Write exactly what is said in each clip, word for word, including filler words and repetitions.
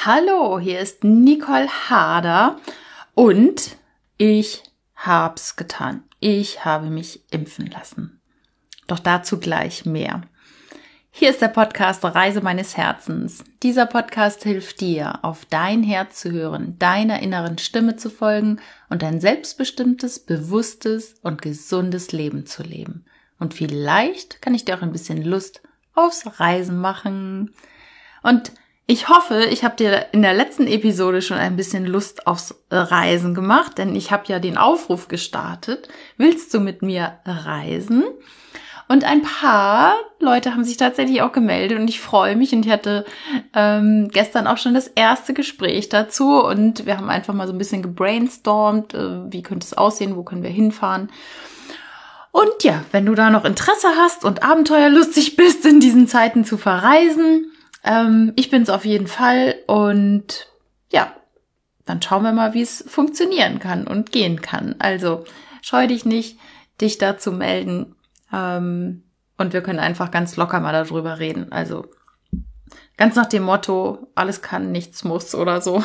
Hallo, hier ist Nicole Harder und ich hab's getan. Ich habe mich impfen lassen. Doch dazu gleich mehr. Hier ist der Podcast Reise meines Herzens. Dieser Podcast hilft dir, auf dein Herz zu hören, deiner inneren Stimme zu folgen und ein selbstbestimmtes, bewusstes und gesundes Leben zu leben. Und vielleicht kann ich dir auch ein bisschen Lust aufs Reisen machen. Und ich hoffe, ich habe dir in der letzten Episode schon ein bisschen Lust aufs Reisen gemacht, denn ich habe ja den Aufruf gestartet. Willst du mit mir reisen? Und ein paar Leute haben sich tatsächlich auch gemeldet und ich freue mich. Und ich hatte ähm, gestern auch schon das erste Gespräch dazu und wir haben einfach mal so ein bisschen gebrainstormt, äh, wie könnte es aussehen, wo können wir hinfahren. Und ja, wenn du da noch Interesse hast und abenteuerlustig bist, in diesen Zeiten zu verreisen, ähm, ich bin's auf jeden Fall. Und ja, dann schauen wir mal, wie es funktionieren kann und gehen kann. Also scheu dich nicht, dich da zu melden. Ähm, und wir können einfach ganz locker mal darüber reden. Also ganz nach dem Motto, alles kann, nichts muss oder so.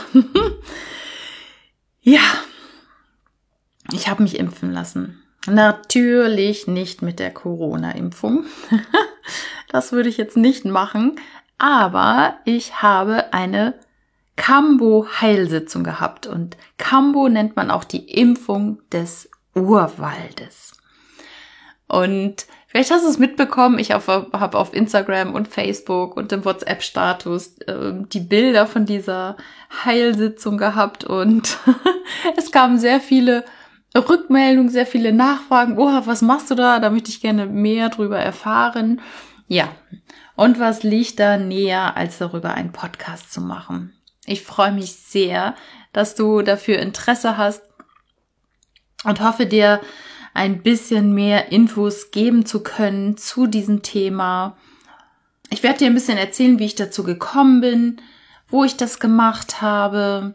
Ja, ich habe mich impfen lassen. Natürlich nicht mit der Corona-Impfung. Das würde ich jetzt nicht machen. Aber ich habe eine Kambo-Heilsitzung gehabt. Und Kambo nennt man auch die Impfung des Urwaldes. Und vielleicht hast du es mitbekommen, ich habe auf Instagram und Facebook und im WhatsApp-Status äh, die Bilder von dieser Heilsitzung gehabt und es kamen sehr viele Rückmeldungen, sehr viele Nachfragen. Oh, was machst du da? Da möchte ich gerne mehr drüber erfahren. Ja, und was liegt da näher, als darüber einen Podcast zu machen? Ich freue mich sehr, dass du dafür Interesse hast und hoffe dir, ein bisschen mehr Infos geben zu können zu diesem Thema. Ich werde dir ein bisschen erzählen, wie ich dazu gekommen bin, wo ich das gemacht habe,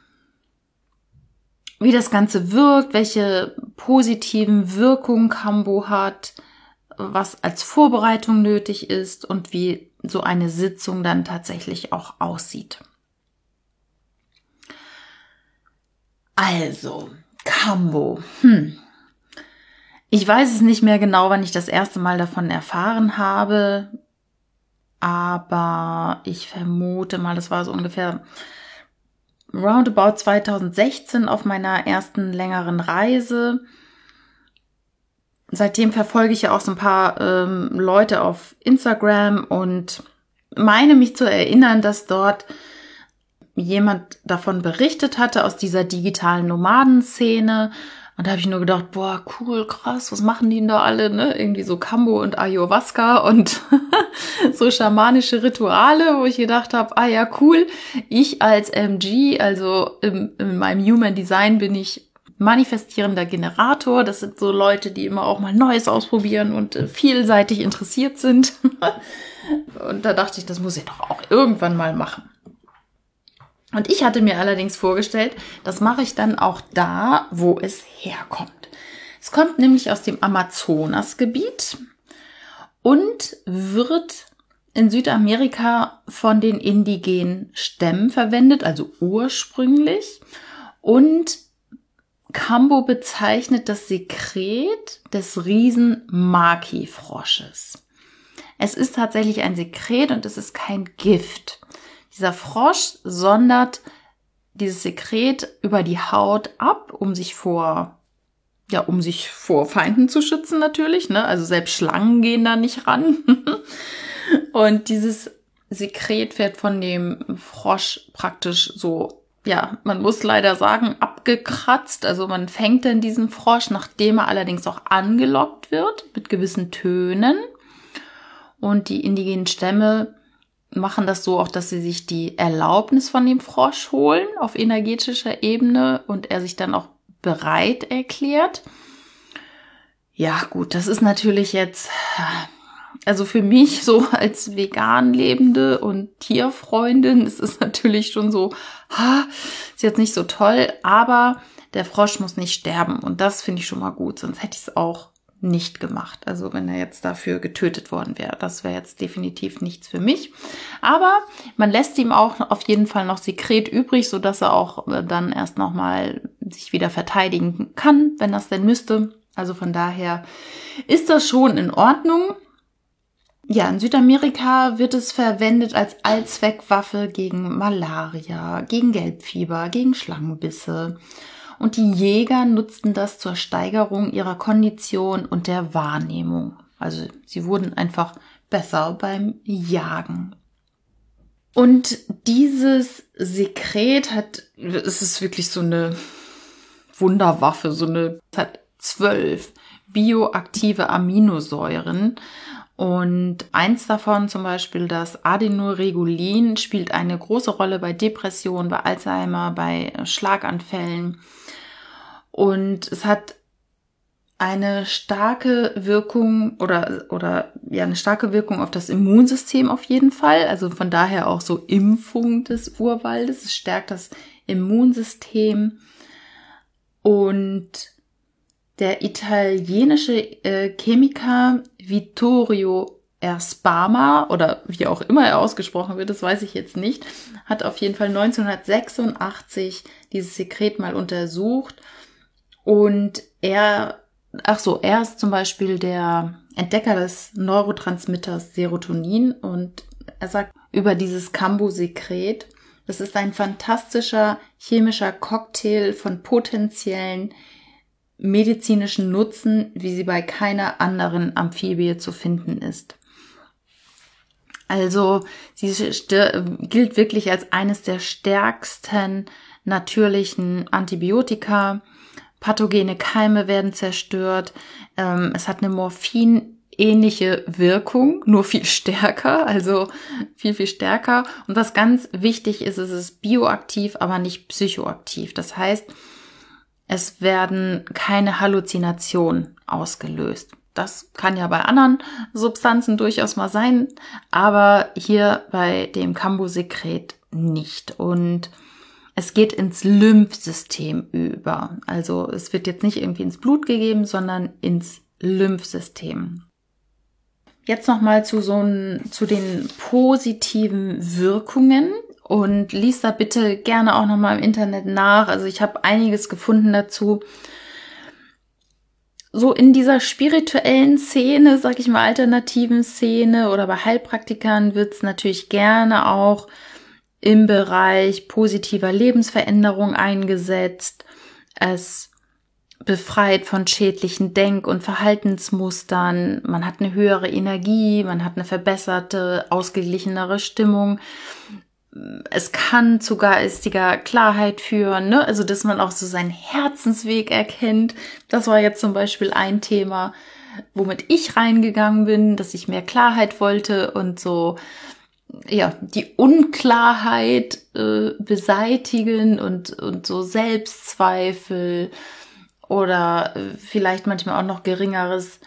wie das Ganze wirkt, welche positiven Wirkungen Kambo hat, was als Vorbereitung nötig ist und wie so eine Sitzung dann tatsächlich auch aussieht. Also, Kambo, hm. Ich weiß es nicht mehr genau, wann ich das erste Mal davon erfahren habe, aber ich vermute mal, das war so ungefähr roundabout zwanzig sechzehn auf meiner ersten längeren Reise. Seitdem verfolge ich ja auch so ein paar ähm, Leute auf Instagram und meine mich zu erinnern, dass dort jemand davon berichtet hatte aus dieser digitalen Nomadenszene. Und da habe ich nur gedacht, boah, cool, krass, was machen die denn da alle, ne? Irgendwie so Kambo und Ayahuasca und so schamanische Rituale, wo ich gedacht habe, ah ja, cool. Ich als M G, also im, in meinem Human Design bin ich manifestierender Generator. Das sind so Leute, die immer auch mal Neues ausprobieren und äh, vielseitig interessiert sind. Und da dachte ich, das muss ich doch auch irgendwann mal machen. Und ich hatte mir allerdings vorgestellt, das mache ich dann auch da, wo es herkommt. Es kommt nämlich aus dem Amazonasgebiet und wird in Südamerika von den indigenen Stämmen verwendet, also ursprünglich. Und Kambo bezeichnet das Sekret des Riesen-Maki-Frosches. Es ist tatsächlich ein Sekret und es ist kein Gift. Dieser Frosch sondert dieses Sekret über die Haut ab, um sich vor, ja, um sich vor Feinden zu schützen natürlich, ne? Also selbst Schlangen gehen da nicht ran. Und dieses Sekret wird von dem Frosch praktisch so, ja, man muss leider sagen, abgekratzt. Also man fängt dann diesen Frosch, nachdem er allerdings auch angelockt wird, mit gewissen Tönen. Und die indigenen Stämme machen das so auch, dass sie sich die Erlaubnis von dem Frosch holen auf energetischer Ebene und er sich dann auch bereit erklärt. Ja gut, das ist natürlich jetzt, also für mich so als vegan Lebende und Tierfreundin ist es natürlich schon so, ha, ist jetzt nicht so toll, aber der Frosch muss nicht sterben und das finde ich schon mal gut, sonst hätte ich es auch nicht gemacht. Also wenn er jetzt dafür getötet worden wäre, das wäre jetzt definitiv nichts für mich. Aber man lässt ihm auch auf jeden Fall noch Sekret übrig, sodass er auch dann erst nochmal sich wieder verteidigen kann, wenn das denn müsste. Also von daher ist das schon in Ordnung. Ja, in Südamerika wird es verwendet als Allzweckwaffe gegen Malaria, gegen Gelbfieber, gegen Schlangenbisse. Und die Jäger nutzten das zur Steigerung ihrer Kondition und der Wahrnehmung. Also sie wurden einfach besser beim Jagen. Und dieses Sekret hat, es ist wirklich so eine Wunderwaffe, so eine, es hat zwölf bioaktive Aminosäuren. Und eins davon, zum Beispiel das Adenoregulin, spielt eine große Rolle bei Depressionen, bei Alzheimer, bei Schlaganfällen. Und es hat eine starke Wirkung oder, oder ja, eine starke Wirkung auf das Immunsystem auf jeden Fall. Also von daher auch so Impfung des Urwaldes. Es stärkt das Immunsystem. Und der italienische äh, Chemiker Vittorio Ersparma, oder wie auch immer er ausgesprochen wird, das weiß ich jetzt nicht, hat auf jeden Fall neunzehnhundertsechsundachtzig dieses Sekret mal untersucht. Und er, ach so, er ist zum Beispiel der Entdecker des Neurotransmitters Serotonin und er sagt über dieses Cambo-Sekret, das ist ein fantastischer chemischer Cocktail von potenziellen medizinischen Nutzen, wie sie bei keiner anderen Amphibie zu finden ist. Also sie gilt wirklich als eines der stärksten natürlichen Antibiotika. Pathogene Keime werden zerstört. Ähm, es hat eine morphinähnliche Wirkung, nur viel stärker, also viel, viel stärker. Und was ganz wichtig ist, es ist bioaktiv, aber nicht psychoaktiv. Das heißt, es werden keine Halluzinationen ausgelöst. Das kann ja bei anderen Substanzen durchaus mal sein, aber hier bei dem Cambo-Sekret nicht. Und es geht ins Lymphsystem über. Also es wird jetzt nicht irgendwie ins Blut gegeben, sondern ins Lymphsystem. Jetzt nochmal zu so ein, zu den positiven Wirkungen. Und lies da bitte gerne auch nochmal im Internet nach. Also ich habe einiges gefunden dazu. So in dieser spirituellen Szene, sag ich mal, alternativen Szene oder bei Heilpraktikern wird es natürlich gerne auch im Bereich positiver Lebensveränderung eingesetzt. Es befreit von schädlichen Denk- und Verhaltensmustern. Man hat eine höhere Energie, man hat eine verbesserte, ausgeglichenere Stimmung. Es kann zu geistiger Klarheit führen, ne? Also dass man auch so seinen Herzensweg erkennt. Das war jetzt zum Beispiel ein Thema, womit ich reingegangen bin, dass ich mehr Klarheit wollte und so, ja, die Unklarheit äh, beseitigen und und so Selbstzweifel oder äh, vielleicht manchmal auch noch geringeres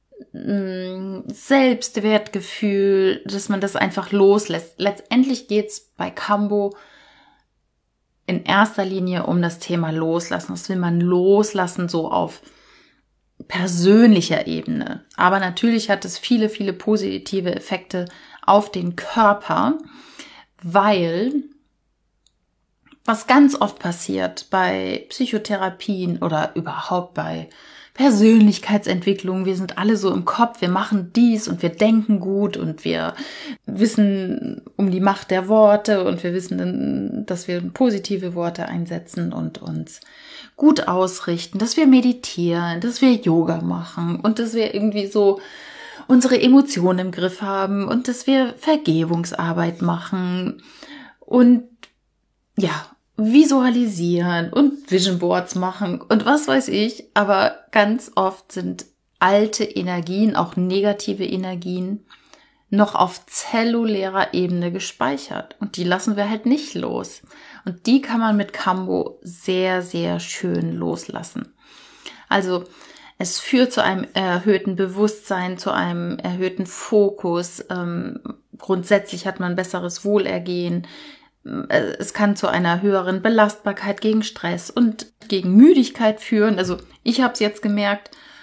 Selbstwertgefühl, dass man das einfach loslässt. Letztendlich geht's bei Cambo in erster Linie um das Thema Loslassen. Das will man loslassen, so auf persönlicher Ebene. Aber natürlich hat es viele, viele positive Effekte auf den Körper, weil was ganz oft passiert bei Psychotherapien oder überhaupt bei Persönlichkeitsentwicklung, wir sind alle so im Kopf, wir machen dies und wir denken gut und wir wissen um die Macht der Worte und wir wissen, dass wir positive Worte einsetzen und uns gut ausrichten, dass wir meditieren, dass wir Yoga machen und dass wir irgendwie so unsere Emotionen im Griff haben und dass wir Vergebungsarbeit machen und ja, visualisieren und Vision Boards machen und was weiß ich, aber ganz oft sind alte Energien, auch negative Energien, noch auf zellulärer Ebene gespeichert und die lassen wir halt nicht los. Und die kann man mit Cambo sehr, sehr schön loslassen. Also es führt zu einem erhöhten Bewusstsein, zu einem erhöhten Fokus. Ähm, grundsätzlich hat man besseres Wohlergehen. Es kann zu einer höheren Belastbarkeit gegen Stress und gegen Müdigkeit führen. Also ich habe es jetzt gemerkt,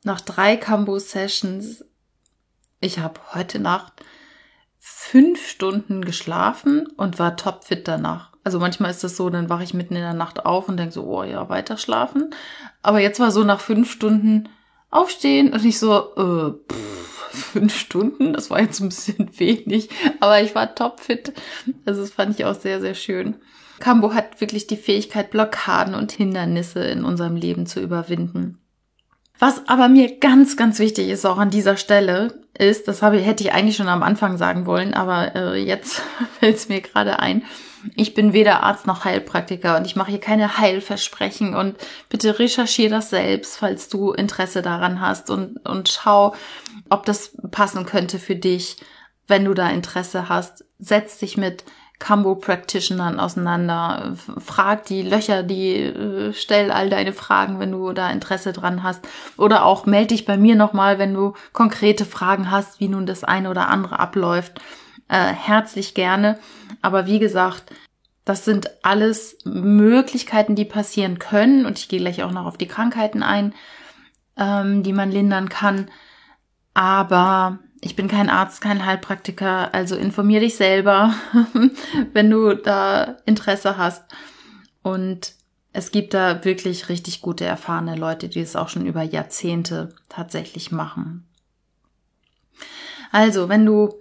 nach drei Kambo-Sessions, ich habe heute Nacht fünf Stunden geschlafen und war topfit danach. Also manchmal ist das so, dann wache ich mitten in der Nacht auf und denke so, oh ja, weiter schlafen. Aber jetzt war so nach fünf Stunden aufstehen und ich so, äh, pff, fünf Stunden, das war jetzt ein bisschen wenig, aber ich war topfit. Also das fand ich auch sehr, sehr schön. Kambo hat wirklich die Fähigkeit, Blockaden und Hindernisse in unserem Leben zu überwinden. Was aber mir ganz, ganz wichtig ist, auch an dieser Stelle, ist, das habe, hätte ich eigentlich schon am Anfang sagen wollen, aber äh, jetzt fällt es mir gerade ein, ich bin weder Arzt noch Heilpraktiker und ich mache hier keine Heilversprechen und bitte recherchiere das selbst, falls du Interesse daran hast und, und schau, ob das passen könnte für dich. Wenn du da Interesse hast, setz dich mit Kambo-Practitionern auseinander, frag die Löcher, die, stell all deine Fragen, wenn du da Interesse dran hast. Oder auch melde dich bei mir nochmal, wenn du konkrete Fragen hast, wie nun das eine oder andere abläuft. Äh, herzlich gerne. Aber wie gesagt, das sind alles Möglichkeiten, die passieren können. Und ich gehe gleich auch noch auf die Krankheiten ein, ähm, die man lindern kann. Aber ich bin kein Arzt, kein Heilpraktiker, also informier dich selber, wenn du da Interesse hast. Und es gibt da wirklich richtig gute, erfahrene Leute, die es auch schon über Jahrzehnte tatsächlich machen. Also, wenn du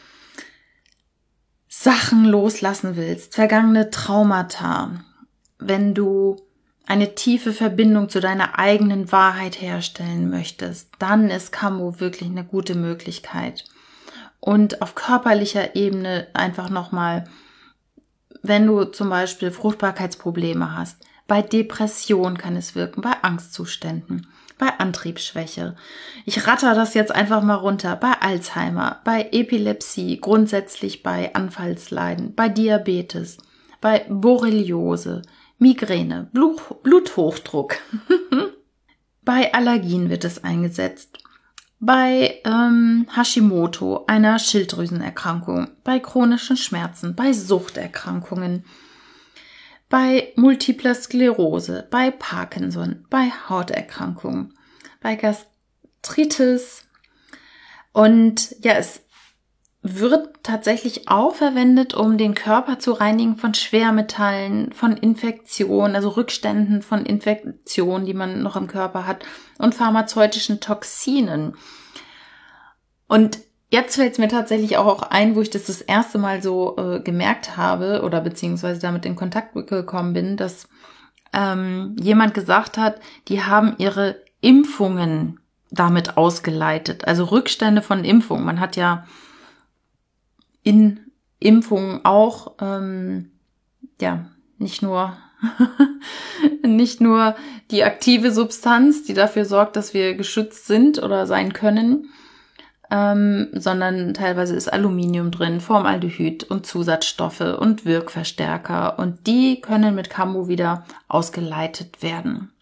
Sachen loslassen willst, vergangene Traumata, wenn du eine tiefe Verbindung zu deiner eigenen Wahrheit herstellen möchtest, dann ist Kambo wirklich eine gute Möglichkeit. Und auf körperlicher Ebene einfach nochmal, wenn du zum Beispiel Fruchtbarkeitsprobleme hast, bei Depression kann es wirken, bei Angstzuständen, bei Antriebsschwäche. Ich ratter das jetzt einfach mal runter, bei Alzheimer, bei Epilepsie, grundsätzlich bei Anfallsleiden, bei Diabetes, bei Borreliose, Migräne, Blut, Bluthochdruck. Bei Allergien wird es eingesetzt. Bei ähm, Hashimoto, einer Schilddrüsenerkrankung. Bei chronischen Schmerzen, bei Suchterkrankungen. Bei multipler Sklerose, bei Parkinson, bei Hauterkrankungen, bei Gastritis. Und ja, es wird tatsächlich auch verwendet, um den Körper zu reinigen von Schwermetallen, von Infektionen, also Rückständen von Infektionen, die man noch im Körper hat, und pharmazeutischen Toxinen. Und jetzt fällt es mir tatsächlich auch ein, wo ich das das erste Mal so äh, gemerkt habe oder beziehungsweise damit in Kontakt gekommen bin, dass ähm, jemand gesagt hat, die haben ihre Impfungen damit ausgeleitet, also Rückstände von Impfungen. Man hat ja in Impfungen auch, ähm, ja, nicht nur, nicht nur die aktive Substanz, die dafür sorgt, dass wir geschützt sind oder sein können, ähm, sondern teilweise ist Aluminium drin, Formaldehyd und Zusatzstoffe und Wirkverstärker und die können mit Kambo wieder ausgeleitet werden.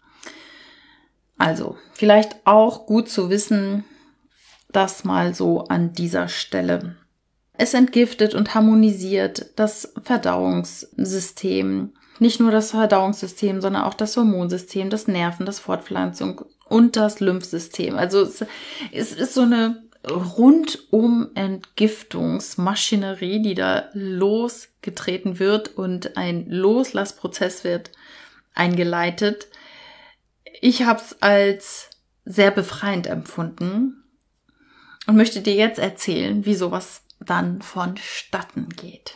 Also, vielleicht auch gut zu wissen, das mal so an dieser Stelle. Es entgiftet und harmonisiert das Verdauungssystem. Nicht nur das Verdauungssystem, sondern auch das Hormonsystem, das Nerven, das Fortpflanzung und das Lymphsystem. Also es, es ist so eine rundum Entgiftungsmaschinerie, die da losgetreten wird und ein Loslassprozess wird eingeleitet. Ich habe es als sehr befreiend empfunden und möchte dir jetzt erzählen, wie sowas dann vonstatten geht.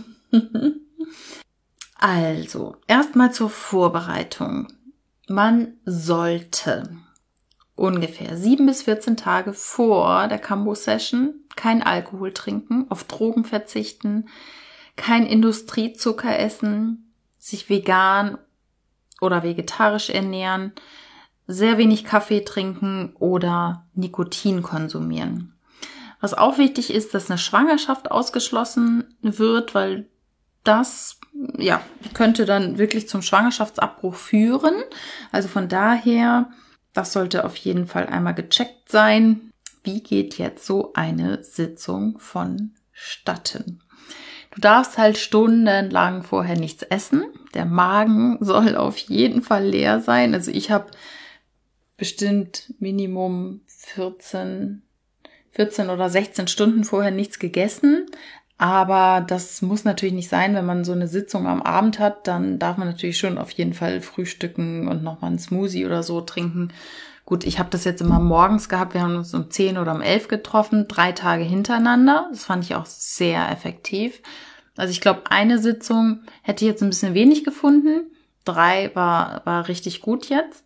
Also, erstmal zur Vorbereitung. Man sollte ungefähr sieben bis vierzehn Tage vor der Kambo-Session kein Alkohol trinken, auf Drogen verzichten, kein Industriezucker essen, sich vegan oder vegetarisch ernähren, sehr wenig Kaffee trinken oder Nikotin konsumieren. Was auch wichtig ist, dass eine Schwangerschaft ausgeschlossen wird, weil das ja könnte dann wirklich zum Schwangerschaftsabbruch führen. Also von daher, das sollte auf jeden Fall einmal gecheckt sein. Wie geht jetzt so eine Sitzung vonstatten? Du darfst halt stundenlang vorher nichts essen. Der Magen soll auf jeden Fall leer sein. Also ich habe bestimmt Minimum vierzehn, vierzehn oder sechzehn Stunden vorher nichts gegessen. Aber das muss natürlich nicht sein, wenn man so eine Sitzung am Abend hat, dann darf man natürlich schon auf jeden Fall frühstücken und nochmal einen Smoothie oder so trinken. Gut, ich habe das jetzt immer morgens gehabt, wir haben uns um zehn oder um elf getroffen, drei Tage hintereinander. Das fand ich auch sehr effektiv. Also ich glaube, eine Sitzung hätte ich jetzt ein bisschen wenig gefunden. Drei war, war richtig gut jetzt.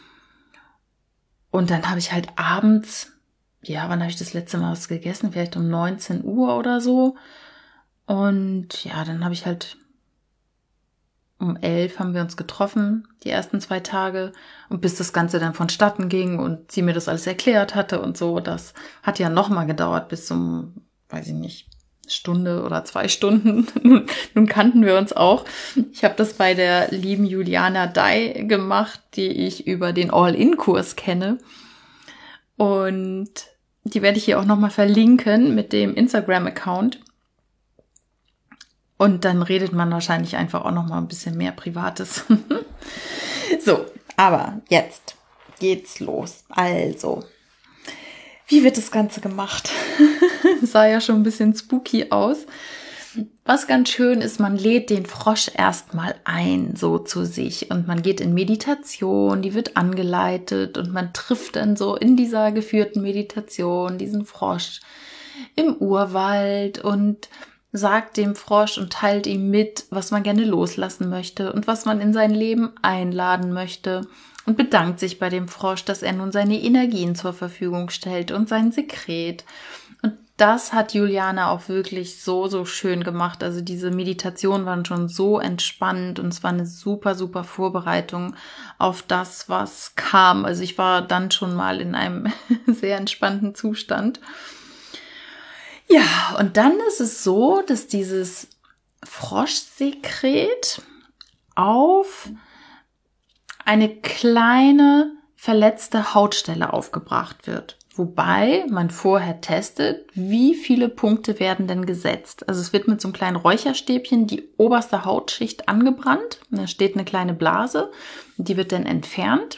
Und dann habe ich halt abends, ja, wann habe ich das letzte Mal was gegessen? Vielleicht um neunzehn Uhr oder so. Und ja, dann habe ich halt um elf haben wir uns getroffen, die ersten zwei Tage. Und bis das Ganze dann vonstatten ging und sie mir das alles erklärt hatte und so, das hat ja nochmal gedauert bis zum, weiß ich nicht, Stunde oder zwei Stunden. nun, nun kannten wir uns auch. Ich habe das bei der lieben Juliana Dai gemacht, die ich über den All-In-Kurs kenne. Und die werde ich hier auch nochmal verlinken mit dem Instagram-Account. Und dann redet man wahrscheinlich einfach auch nochmal ein bisschen mehr Privates. So, aber jetzt geht's los. Also, wie wird das Ganze gemacht? Sah ja schon ein bisschen spooky aus. Was ganz schön ist, man lädt den Frosch erstmal ein, so zu sich. Und man geht in Meditation, die wird angeleitet und man trifft dann so in dieser geführten Meditation diesen Frosch im Urwald und sagt dem Frosch und teilt ihm mit, was man gerne loslassen möchte und was man in sein Leben einladen möchte und bedankt sich bei dem Frosch, dass er nun seine Energien zur Verfügung stellt und sein Sekret. Und das hat Juliana auch wirklich so, so schön gemacht. Also diese Meditationen waren schon so entspannend und es war eine super, super Vorbereitung auf das, was kam. Also ich war dann schon mal in einem sehr entspannten Zustand. Ja, und dann ist es so, dass dieses Froschsekret auf eine kleine verletzte Hautstelle aufgebracht wird. Wobei man vorher testet, wie viele Punkte werden denn gesetzt. Also es wird mit so einem kleinen Räucherstäbchen die oberste Hautschicht angebrannt. Und da steht eine kleine Blase, die wird dann entfernt.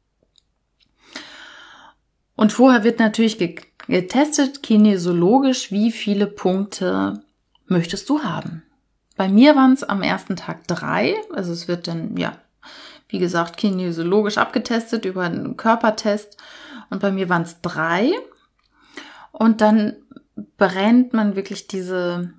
Und vorher wird natürlich ge- getestet, kinesiologisch, wie viele Punkte möchtest du haben. Bei mir waren es am ersten Tag drei. Also es wird dann, ja, wie gesagt, kinesiologisch abgetestet über einen Körpertest. Und bei mir waren es drei. Und dann brennt man wirklich diese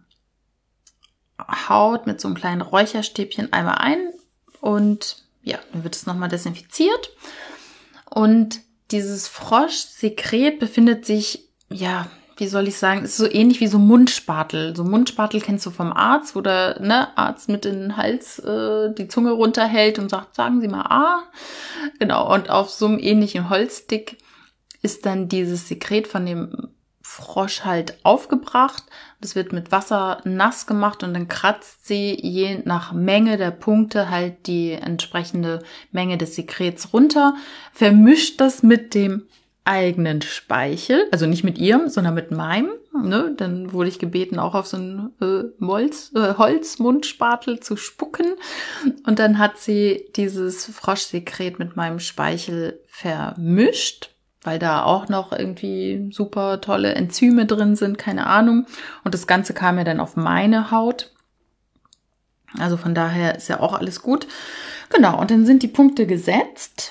Haut mit so einem kleinen Räucherstäbchen einmal ein. Und ja, dann wird es nochmal desinfiziert. Und dieses Froschsekret befindet sich, ja, wie soll ich sagen, ist so ähnlich wie so Mundspatel. So Mundspatel kennst du vom Arzt, wo der ne, Arzt mit in den Hals äh, die Zunge runterhält und sagt, sagen Sie mal ah. Genau, und auf so einem ähnlichen Holzstick ist dann dieses Sekret von dem Frosch halt aufgebracht. Das wird mit Wasser nass gemacht und dann kratzt sie je nach Menge der Punkte halt die entsprechende Menge des Sekrets runter, vermischt das mit dem eigenen Speichel, also nicht mit ihrem, sondern mit meinem. Ne? Dann wurde ich gebeten, auch auf so einen äh, Molz, äh, Holzmundspatel zu spucken. Und dann hat sie dieses Froschsekret mit meinem Speichel vermischt, weil da auch noch irgendwie super tolle Enzyme drin sind, keine Ahnung. Und das Ganze kam ja dann auf meine Haut. Also von daher ist ja auch alles gut. Genau, und dann sind die Punkte gesetzt.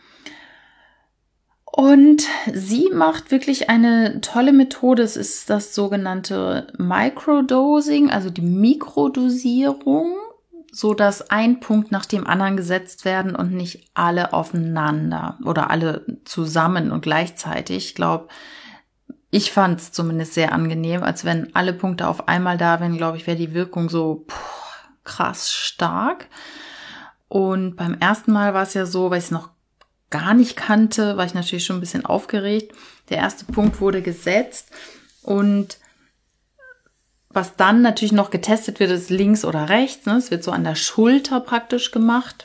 Und sie macht wirklich eine tolle Methode. Es ist das sogenannte Microdosing, also die Mikrodosierung, so dass ein Punkt nach dem anderen gesetzt werden und nicht alle aufeinander oder alle zusammen und gleichzeitig. Ich glaube, ich fand es zumindest sehr angenehm, als wenn alle Punkte auf einmal da wären, glaube ich, wäre die Wirkung so puh, krass stark. Und beim ersten Mal war es ja so, weil ich es noch gar nicht kannte, war ich natürlich schon ein bisschen aufgeregt. Der erste Punkt wurde gesetzt und was dann natürlich noch getestet wird, ist links oder rechts. Ne? Es wird so an der Schulter praktisch gemacht.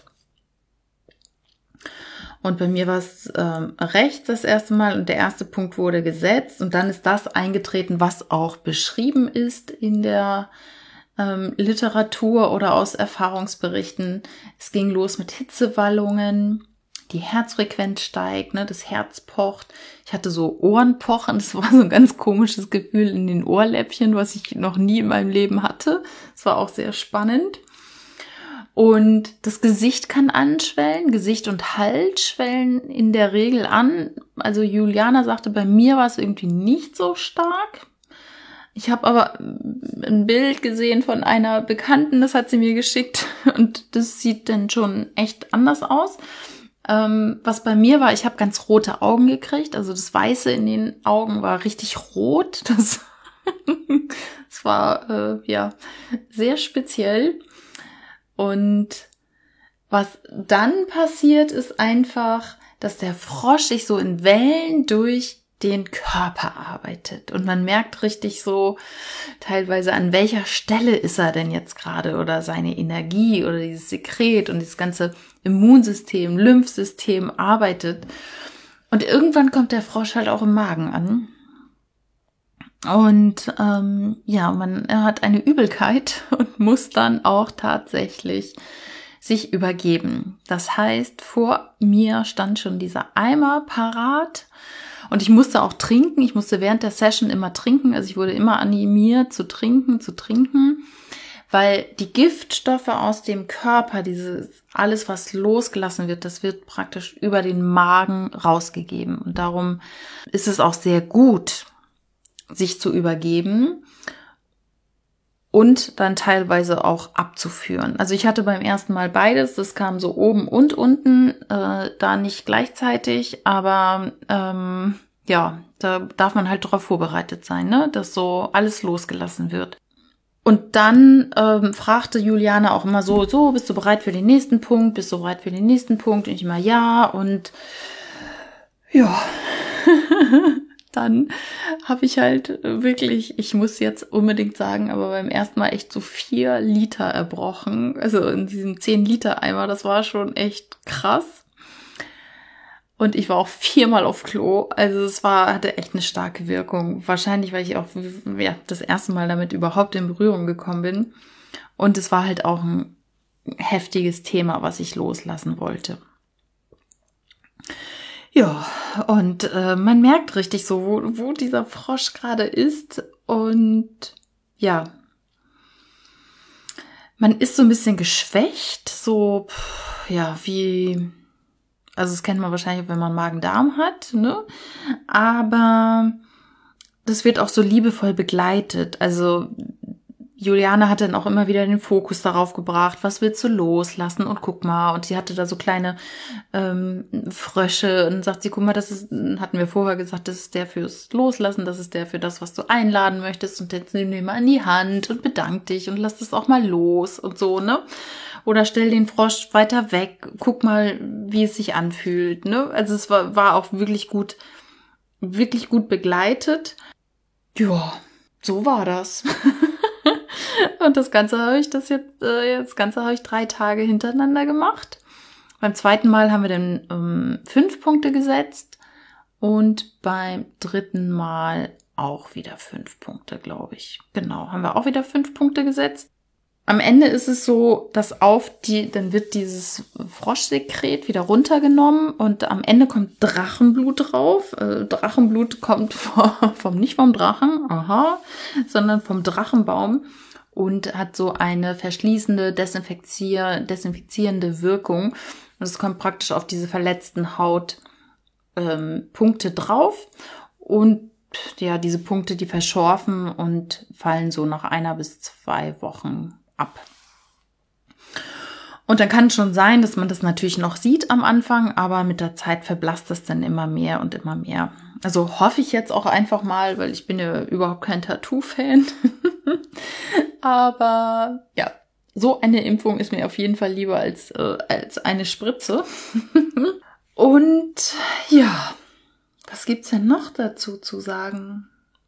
Und bei mir war es ähm, rechts das erste Mal und der erste Punkt wurde gesetzt. Und dann ist das eingetreten, was auch beschrieben ist in der ähm, Literatur oder aus Erfahrungsberichten. Es ging los mit Hitzewallungen, die Herzfrequenz steigt, ne, das Herz pocht. Ich hatte so Ohrenpochen, das war so ein ganz komisches Gefühl in den Ohrläppchen, was ich noch nie in meinem Leben hatte. Das war auch sehr spannend. Und das Gesicht kann anschwellen, Gesicht und Hals schwellen in der Regel an. Also Juliana sagte, bei mir war es irgendwie nicht so stark. Ich habe aber ein Bild gesehen von einer Bekannten, das hat sie mir geschickt und das sieht dann schon echt anders aus. Ähm, was bei mir war, ich habe ganz rote Augen gekriegt, also das Weiße in den Augen war richtig rot. Das, das war äh, ja sehr speziell. Und was dann passiert, ist einfach, dass der Frosch sich so in Wellen durch den Körper arbeitet. Und man merkt richtig so teilweise, an welcher Stelle ist er denn jetzt gerade oder seine Energie oder dieses Sekret und dieses ganze Immunsystem, Lymphsystem arbeitet. Und irgendwann kommt der Frosch halt auch im Magen an. Und ähm, ja, man er hat eine Übelkeit und muss dann auch tatsächlich sich übergeben. Das heißt, vor mir stand schon dieser Eimer parat und ich musste auch trinken. Ich musste während der Session immer trinken. Also ich wurde immer animiert zu trinken, zu trinken, weil die Giftstoffe aus dem Körper, dieses alles, was losgelassen wird, das wird praktisch über den Magen rausgegeben. Und darum ist es auch sehr gut, sich zu übergeben und dann teilweise auch abzuführen. Also ich hatte beim ersten Mal beides, das kam so oben und unten, äh, da nicht gleichzeitig, aber ähm, ja, da darf man halt darauf vorbereitet sein, ne, dass so alles losgelassen wird. Und dann ähm, fragte Juliane auch immer so, so, bist du bereit für den nächsten Punkt, bist du bereit für den nächsten Punkt? Und ich immer, ja, und ja, dann habe ich halt wirklich, ich muss jetzt unbedingt sagen, aber beim ersten Mal echt so vier Liter erbrochen. Also in diesem zehn Liter Eimer, das war schon echt krass. Und ich war auch viermal auf Klo. Also es war, hatte echt eine starke Wirkung. Wahrscheinlich, weil ich auch ja, das erste Mal damit überhaupt in Berührung gekommen bin. Und es war halt auch ein heftiges Thema, was ich loslassen wollte. Ja, und äh, man merkt richtig so, wo, wo dieser Frosch gerade ist. Und ja, man ist so ein bisschen geschwächt, so, ja, wie, also das kennt man wahrscheinlich, wenn man Magen-Darm hat, ne? Aber das wird auch so liebevoll begleitet. Also Juliane hat dann auch immer wieder den Fokus darauf gebracht, was willst du loslassen und guck mal. Und sie hatte da so kleine ähm, Frösche und sagt sie, guck mal, das ist, hatten wir vorher gesagt, das ist der fürs Loslassen, das ist der für das, was du einladen möchtest. Und jetzt nimm den mal in die Hand und bedank dich und lass das auch mal los und so, ne? Oder stell den Frosch weiter weg, guck mal, wie es sich anfühlt, ne? Also es war, war auch wirklich gut, wirklich gut begleitet. Ja, so war das. Und das Ganze habe ich das jetzt, äh, das Ganze habe ich drei Tage hintereinander gemacht. Beim zweiten Mal haben wir dann ähm, fünf Punkte gesetzt und beim dritten Mal auch wieder fünf Punkte, glaube ich. Genau, haben wir auch wieder fünf Punkte gesetzt. Am Ende ist es so, dass auf die, dann wird dieses Froschsekret wieder runtergenommen und am Ende kommt Drachenblut drauf. Äh, Drachenblut kommt vom, vom, nicht vom Drachen, aha, sondern vom Drachenbaum und hat so eine verschließende, desinfizier, desinfizierende Wirkung. Und es kommt praktisch auf diese verletzten Haut ähm, Punkte drauf und ja, diese Punkte, die verschorfen und fallen so nach einer bis zwei Wochen ab. Und dann kann es schon sein, dass man das natürlich noch sieht am Anfang, aber mit der Zeit verblasst es dann immer mehr und immer mehr. Also hoffe ich jetzt auch einfach mal, weil ich bin ja überhaupt kein Tattoo-Fan. Aber ja, so eine Impfung ist mir auf jeden Fall lieber als, äh, als eine Spritze. Und ja, was gibt's denn noch dazu zu sagen?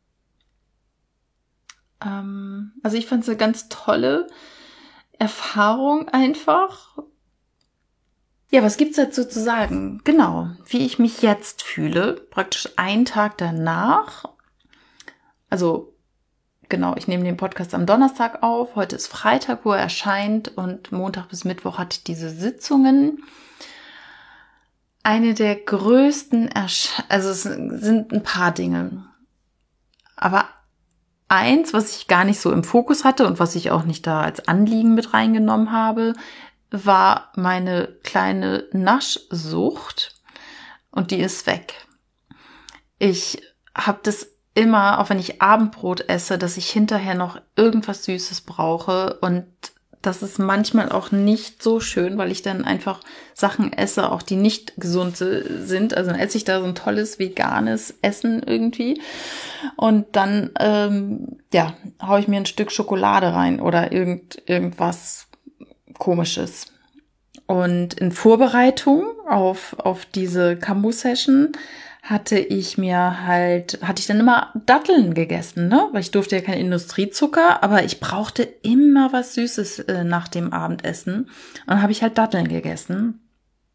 Ähm, also ich fand es eine ganz tolle Erfahrung einfach. Ja, was gibt's dazu zu sagen? Genau, wie ich mich jetzt fühle, praktisch einen Tag danach. Also genau, ich nehme den Podcast am Donnerstag auf. Heute ist Freitag, wo er erscheint und Montag bis Mittwoch hatte ich diese Sitzungen. eine der größten, Ersch- also es sind ein paar Dinge, aber eins, was ich gar nicht so im Fokus hatte und was ich auch nicht da als Anliegen mit reingenommen habe, war meine kleine Naschsucht und die ist weg. Ich habe das immer, auch wenn ich Abendbrot esse, dass ich hinterher noch irgendwas Süßes brauche und das ist manchmal auch nicht so schön, weil ich dann einfach Sachen esse, auch die nicht gesund sind. Also dann esse ich da so ein tolles veganes Essen irgendwie und dann ähm, ja, haue ich mir ein Stück Schokolade rein oder irgend, irgendwas Komisches. Und in Vorbereitung auf, auf diese Kambu-Session hatte ich mir halt, hatte ich dann immer Datteln gegessen, ne? Weil ich durfte ja keinen Industriezucker, aber ich brauchte immer was Süßes äh, nach dem Abendessen. Und dann habe ich halt Datteln gegessen.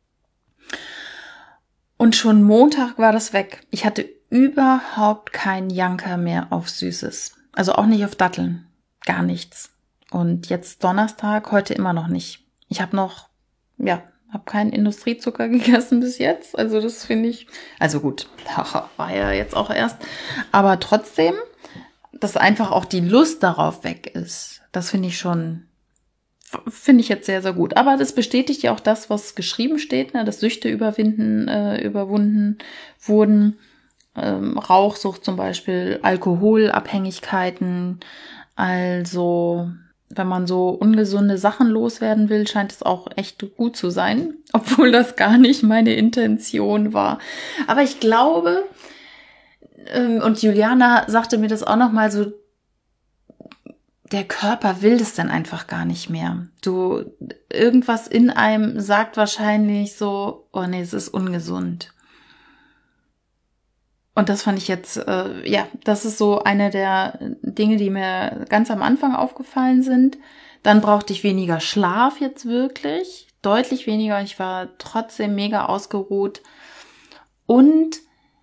Und schon Montag war das weg. Ich hatte überhaupt keinen Janker mehr auf Süßes. Also auch nicht auf Datteln. Gar nichts. Und jetzt Donnerstag, heute immer noch nicht. Ich habe noch, ja, habe keinen Industriezucker gegessen bis jetzt. Also das finde ich, also gut, war ja jetzt auch erst. Aber trotzdem, dass einfach auch die Lust darauf weg ist, das finde ich schon, finde ich jetzt sehr, sehr gut. Aber das bestätigt ja auch das, was geschrieben steht, ne, dass Süchte überwinden, äh, überwunden wurden. Ähm, Rauchsucht zum Beispiel, Alkoholabhängigkeiten. Also wenn man so ungesunde Sachen loswerden will, scheint es auch echt gut zu sein, obwohl das gar nicht meine Intention war. Aber ich glaube, ähm, und Juliana sagte mir das auch nochmal so, der Körper will das dann einfach gar nicht mehr. Du, irgendwas in einem sagt wahrscheinlich so, oh nee, es ist ungesund. Und das fand ich jetzt, äh, ja, das ist so eine der Dinge, die mir ganz am Anfang aufgefallen sind. Dann brauchte ich weniger Schlaf jetzt wirklich, deutlich weniger. Ich war trotzdem mega ausgeruht. Und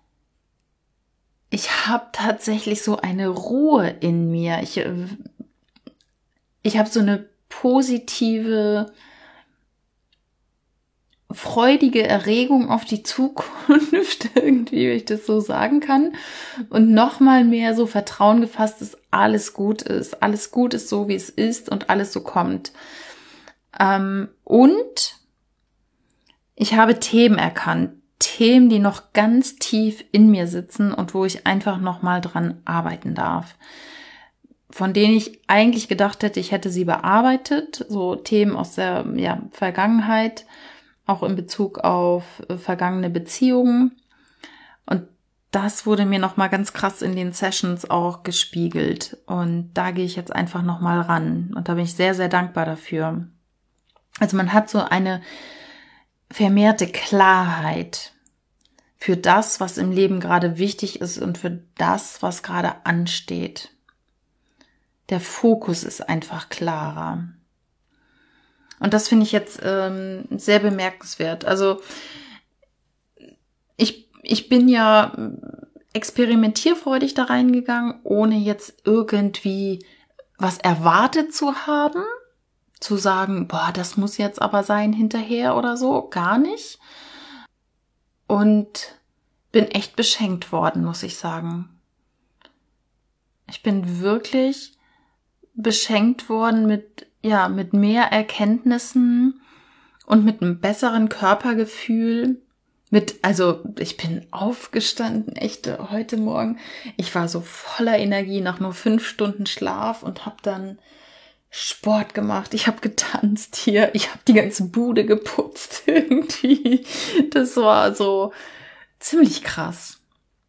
ich habe tatsächlich so eine Ruhe in mir. Ich, ich habe so eine positive, freudige Erregung auf die Zukunft, irgendwie, wenn ich das so sagen kann. Und nochmal mehr so Vertrauen gefasst, dass alles gut ist. Alles gut ist so, wie es ist und alles so kommt. Ähm, und ich habe Themen erkannt. Themen, die noch ganz tief in mir sitzen und wo ich einfach nochmal dran arbeiten darf. Von denen ich eigentlich gedacht hätte, ich hätte sie bearbeitet. So Themen aus der ja, Vergangenheit, auch in Bezug auf äh, vergangene Beziehungen. Und das wurde mir nochmal ganz krass in den Sessions auch gespiegelt. Und da gehe ich jetzt einfach nochmal ran. Und da bin ich sehr, sehr dankbar dafür. Also man hat so eine vermehrte Klarheit für das, was im Leben gerade wichtig ist und für das, was gerade ansteht. Der Fokus ist einfach klarer. Und das finde ich jetzt ähm, sehr bemerkenswert. Also ich, ich bin ja experimentierfreudig da reingegangen, ohne jetzt irgendwie was erwartet zu haben, zu sagen, boah, das muss jetzt aber sein hinterher oder so, gar nicht. Und bin echt beschenkt worden, muss ich sagen. Ich bin wirklich beschenkt worden mit, ja, mit mehr Erkenntnissen und mit einem besseren Körpergefühl. Mit, also ich bin aufgestanden, echt heute Morgen. Ich war so voller Energie nach nur fünf Stunden Schlaf und habe dann Sport gemacht. Ich habe getanzt hier. Ich habe die ganze Bude geputzt irgendwie. Das war so ziemlich krass.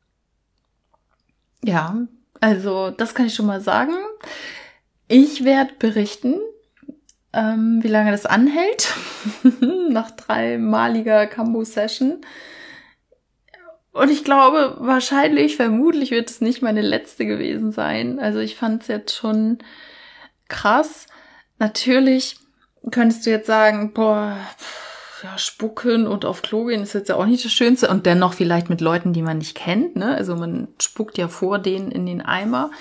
Ja, also das kann ich schon mal sagen. Ich werde berichten, ähm, wie lange das anhält, nach dreimaliger Kambu-Session. Und ich glaube, wahrscheinlich, vermutlich wird es nicht meine letzte gewesen sein. Also ich fand es jetzt schon krass. Natürlich könntest du jetzt sagen, boah, ja, spucken und auf Klo gehen ist jetzt ja auch nicht das Schönste. Und dennoch vielleicht mit Leuten, die man nicht kennt, ne? Also man spuckt ja vor denen in den Eimer.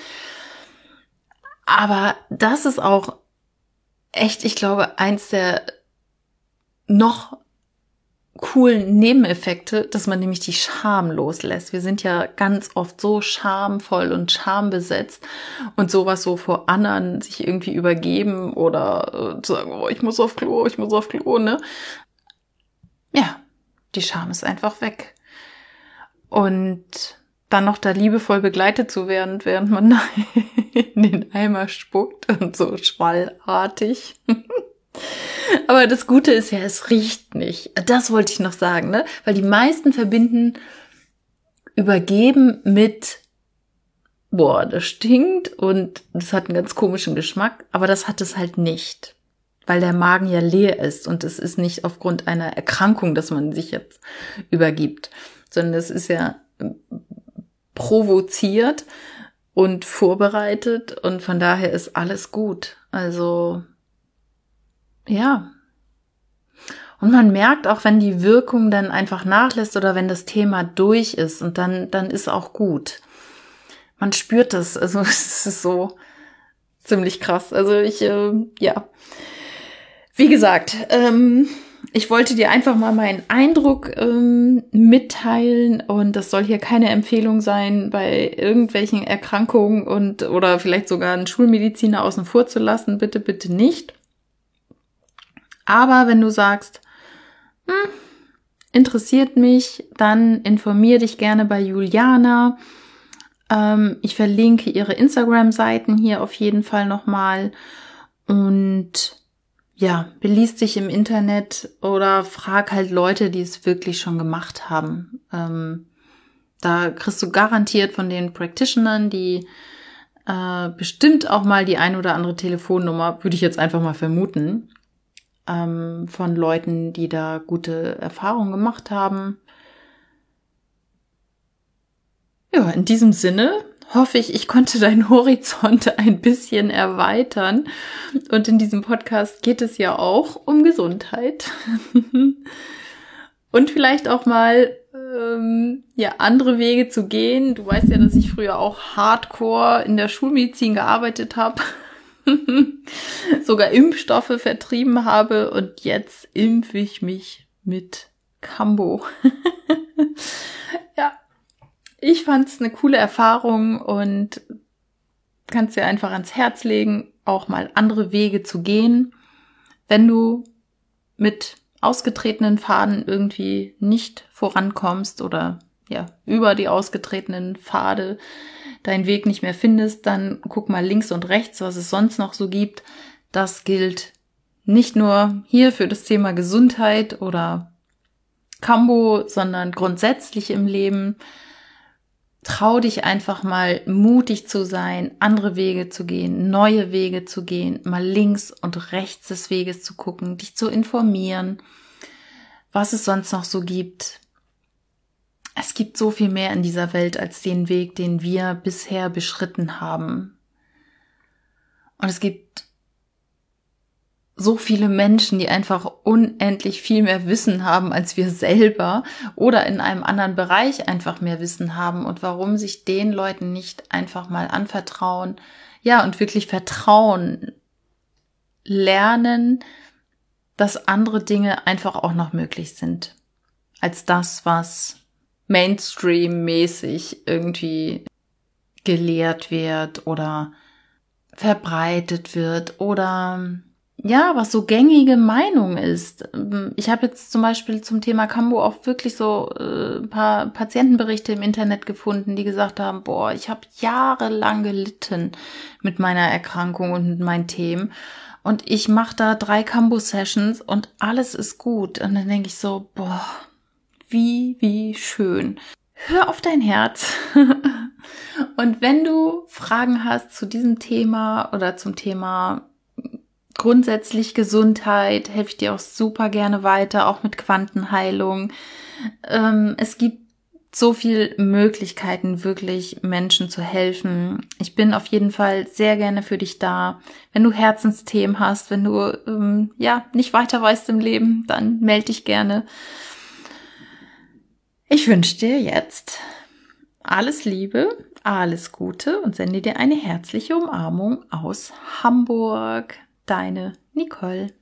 Aber das ist auch echt, ich glaube, eins der noch coolen Nebeneffekte, dass man nämlich die Scham loslässt. Wir sind ja ganz oft so schamvoll und schambesetzt und sowas so vor anderen sich irgendwie übergeben oder äh, sagen, oh, ich muss auf Klo, ich muss auf Klo, ne? Ja, die Scham ist einfach weg. Und dann noch da liebevoll begleitet zu werden, während man in den Eimer spuckt und so schwallartig. Aber das Gute ist ja, es riecht nicht. Das wollte ich noch sagen, ne? Weil die meisten verbinden übergeben mit, boah, das stinkt und das hat einen ganz komischen Geschmack, aber das hat es halt nicht. Weil der Magen ja leer ist und es ist nicht aufgrund einer Erkrankung, dass man sich jetzt übergibt, sondern es ist ja provoziert und vorbereitet und von daher ist alles gut. Also, ja. Und man merkt auch, wenn die Wirkung dann einfach nachlässt oder wenn das Thema durch ist und dann, dann ist auch gut. Man spürt das, also es ist so ziemlich krass. Also ich, äh, ja. Wie gesagt, ähm, ich wollte dir einfach mal meinen Eindruck ähm, mitteilen und das soll hier keine Empfehlung sein, bei irgendwelchen Erkrankungen und oder vielleicht sogar einen Schulmediziner außen vor zu lassen. Bitte, bitte nicht. Aber wenn du sagst, hm, interessiert mich, dann informier dich gerne bei Juliana. Ähm, ich verlinke ihre Instagram-Seiten hier auf jeden Fall nochmal und ja, beliest dich im Internet oder frag halt Leute, die es wirklich schon gemacht haben. Ähm, da kriegst du garantiert von den Practitionern, die äh, bestimmt auch mal die ein oder andere Telefonnummer, würde ich jetzt einfach mal vermuten, ähm, von Leuten, die da gute Erfahrungen gemacht haben. Ja, in diesem Sinne hoffe ich, ich konnte deinen Horizont ein bisschen erweitern. Und in diesem Podcast geht es ja auch um Gesundheit. Und vielleicht auch mal ähm, ja andere Wege zu gehen. Du weißt ja, dass ich früher auch hardcore in der Schulmedizin gearbeitet habe. Sogar Impfstoffe vertrieben habe. Und jetzt impfe ich mich mit Cambo. Ja. Ich fand es eine coole Erfahrung und kannst dir einfach ans Herz legen, auch mal andere Wege zu gehen. Wenn du mit ausgetretenen Pfaden irgendwie nicht vorankommst oder ja über die ausgetretenen Pfade deinen Weg nicht mehr findest, dann guck mal links und rechts, was es sonst noch so gibt. Das gilt nicht nur hier für das Thema Gesundheit oder Cambo, sondern grundsätzlich im Leben. Trau dich einfach mal, mutig zu sein, andere Wege zu gehen, neue Wege zu gehen, mal links und rechts des Weges zu gucken, dich zu informieren, was es sonst noch so gibt. Es gibt so viel mehr in dieser Welt als den Weg, den wir bisher beschritten haben. Und es gibt so viele Menschen, die einfach unendlich viel mehr Wissen haben als wir selber oder in einem anderen Bereich einfach mehr Wissen haben und warum sich den Leuten nicht einfach mal anvertrauen, ja, und wirklich vertrauen, lernen, dass andere Dinge einfach auch noch möglich sind, als das, was Mainstream-mäßig irgendwie gelehrt wird oder verbreitet wird oder ja, was so gängige Meinung ist. Ich habe jetzt zum Beispiel zum Thema Cambo auch wirklich so äh, ein paar Patientenberichte im Internet gefunden, die gesagt haben, boah, ich habe jahrelang gelitten mit meiner Erkrankung und mit meinen Themen und ich mache da drei Cambo-Sessions und alles ist gut. Und dann denke ich so, boah, wie, wie schön. Hör auf dein Herz. Und wenn du Fragen hast zu diesem Thema oder zum Thema grundsätzlich Gesundheit, helfe ich dir auch super gerne weiter, auch mit Quantenheilung. Ähm, es gibt so viele Möglichkeiten, wirklich Menschen zu helfen. Ich bin auf jeden Fall sehr gerne für dich da. Wenn du Herzensthemen hast, wenn du ähm, ja nicht weiter weißt im Leben, dann melde dich gerne. Ich wünsche dir jetzt alles Liebe, alles Gute und sende dir eine herzliche Umarmung aus Hamburg. Deine Nicole.